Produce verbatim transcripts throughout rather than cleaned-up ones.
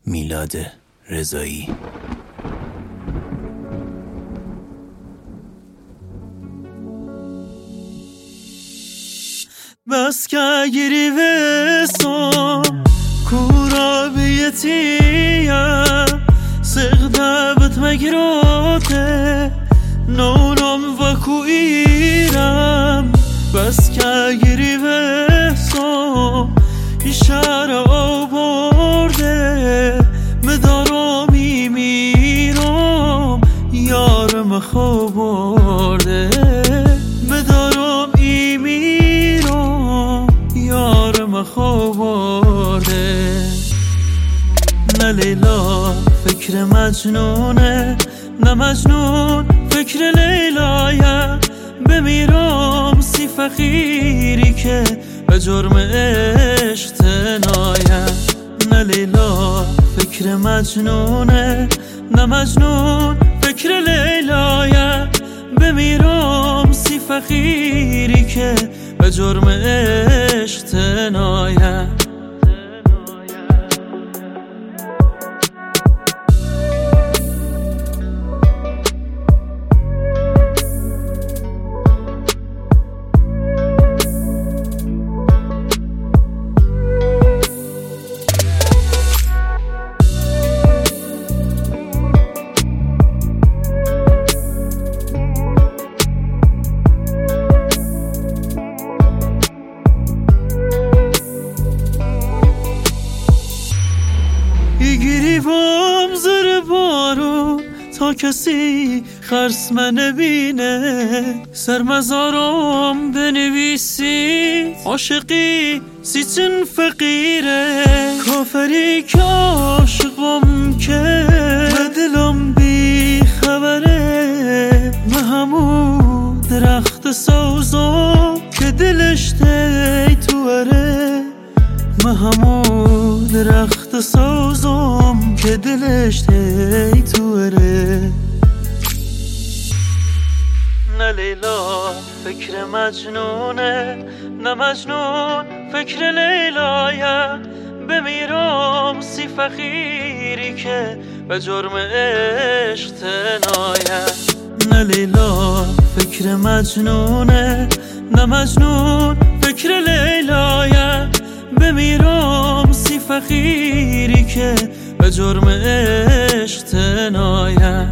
میلاد رضایی. بس که گیری وسام کورا بیتیم سغده بت مگراته نونم و کویرم. بس که گیری وسام اشاره آورده مدارم میمیرم یارم خوابارده. مدارم میمیرم یارم خوابارده. نه لیلا فکر مجنونه نه مجنون فکر لیلایه. بمیرم سی فقیری که به جرم عشق تنایه. نه لیلا فکر مجنونه نه مجنون فکر لیلایه. بمیرم سی فقیری که به جرم عشق تنایه. گریبم زر بارون تا کسی خرسمه نبینه. سرمزارم بنویسی عاشقی سیچن فقیره. کافری که عاشقم که دلم بی خبره. من همون درخت سوزم که دلش تی توره. من همون درخت سوزم که دلش تی توره. نه لیلا فکر مجنونه نه مجنون فکر لیلایه. بمیرم سی فقیری که به جرم عشق تنایه. نه لیلا فکر مجنونه نه مجنون فکر لیلایه. بمیرم سی فقیری که به جرم عشق تنایه.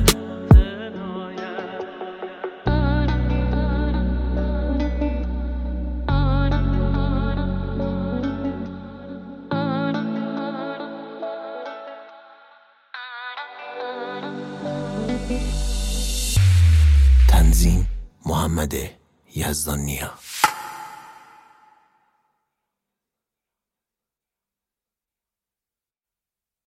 تنظیم محمد یزدانیا.